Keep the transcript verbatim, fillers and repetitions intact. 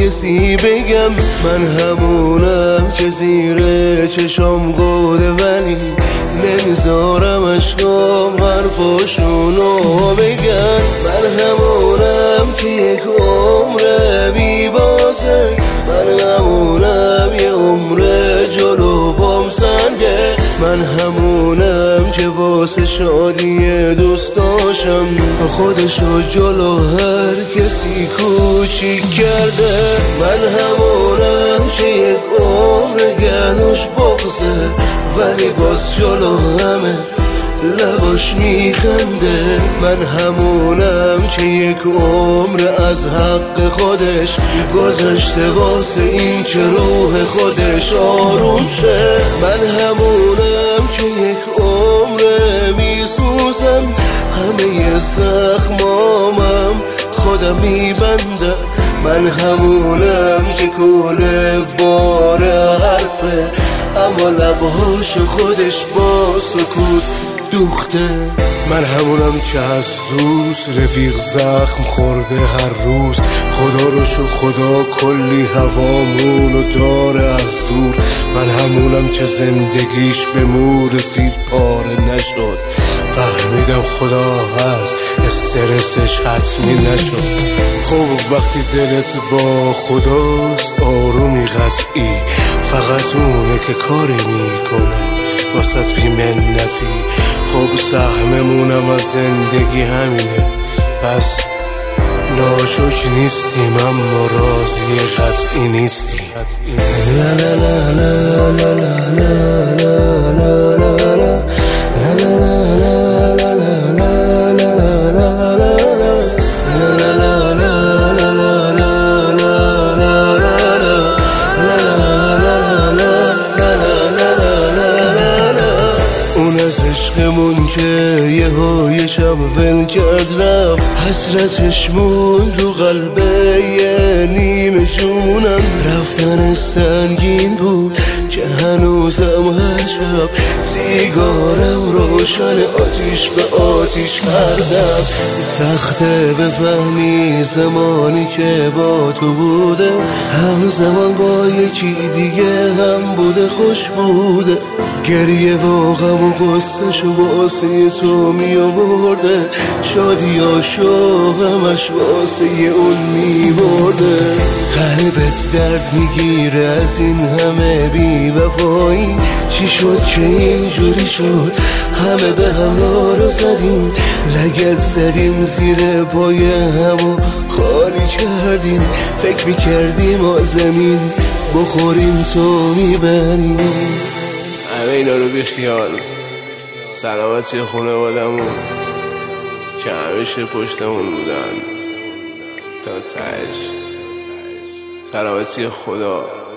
کسی بگم من همونم که زیر چشم گوده، ولی نمیذارم اشکام حرفاشونو بگم. من همونم که یک عمره بی بازه، من همونم یه عمره جلو پام سنگه، من همونم که واسه شادی دوست داشتم خودشو جلو هر کسی کوچیک کرده. من همونم که یک عمر گنوش بغزه، ولی باز جلو همه لباش میخنده. من همونم که یک عمر از حق خودش گذاشته واسه این که روح خودش آروم شه. من همونم که یک عمر میسوزم، همه زخمامم خودم میبندم. من همونم که کل بار حرفه، اما لبهاش خودش با سکوت دوخته. من همونم که از دوست رفیق زخم خورده هر روز، خدا رو شو خدا کلی هوامونو داره از دور. من همونم که زندگیش به مور رسید پاره نشد، فهمیدم خدا هست استرسش حتمی نشد. خب وقتی دلت با خداست آرومی قطعی، فقط اونه که کاری میکنه واسط بی منتی. خب سهممونم از زندگی همینه، پس ناشکر نیستیم اما راضی قطعی نیستیم. لا لا لا لا لا لا لا لا لا لا. عشقمون که یه های شب ول کرد رفت، حسرتش موند رو قلبه یه نیمه جونم. رفتن سنگین بود که هنوزم هر شب سیگارم روشن آتیش به آتیش کردم. سخته بفهمی زمانی که با تو بوده، همزمان با یکی دیگه هم بوده خوش بوده. گریه و غم و غصه‌شو واسه تو می آورده، شادیاشو همش واسه اون می برده. قلبت درد میگیره از این همه بی وفایی، چی شد که اینجوری شد؟ همه به هم رو زدیم، لگد زدیم زیر پای همو خالی کردیم. فکر میکردیم آزمین بخوریم تو میبریم. همه اینا رو بی خیال، سلامتی خانوادمون که همیشه پشتمون بودن تا تهش، سلامتی خدا.